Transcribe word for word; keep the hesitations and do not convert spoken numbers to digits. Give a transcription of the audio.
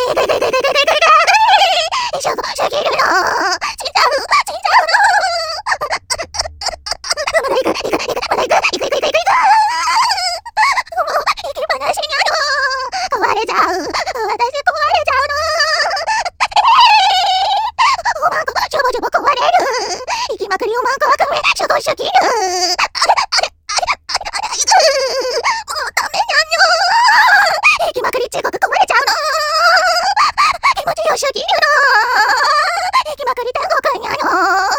しょぼすぎるの。死んじゃう、死んじゃうの。まだ行く、行く、行く、まだ行く、行く、行く、行く、行く。もう、行き話にゃの。壊れちゃう。私壊れちゃうの。おまんこ、しょぼしょぼ壊れる。行きまくりおまんこはくめ、しょぼすぎる。行きまくり地獄壊れちゃうの。気持ちよすぎるの。行きまくり天国にゃの。